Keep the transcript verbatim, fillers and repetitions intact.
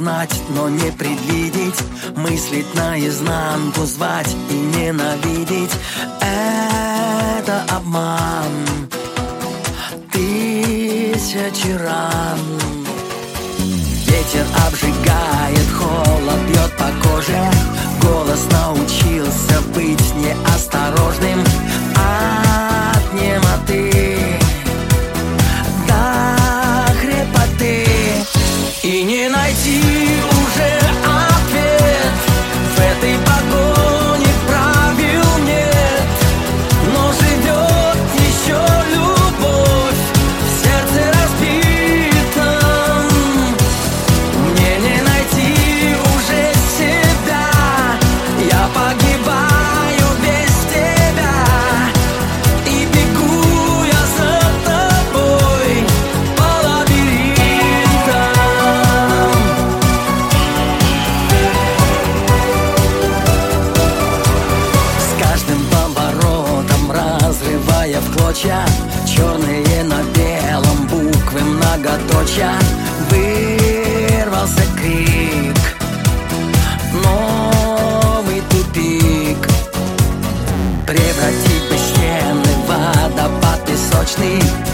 знать, но не предвидеть, мыслить наизнанку, звать и ненавидеть. Это обман тысячи ран. Ветер обжигает, холод бьет по коже. Голос научился быть неосторожным. От немоты до хрипоты. И не найти уже ответ в этой погоне, правил нет. Но живет еще любовь в сердце разбитом. Мне не найти уже себя, я погибаю без тебя. И бегу я за тобой по лабиринтам. С каждым поворотом разрывая в клочья черные на белом буквы многоточия. Вырвался крик, новый тупик. Превратить бесчленный водопад песочный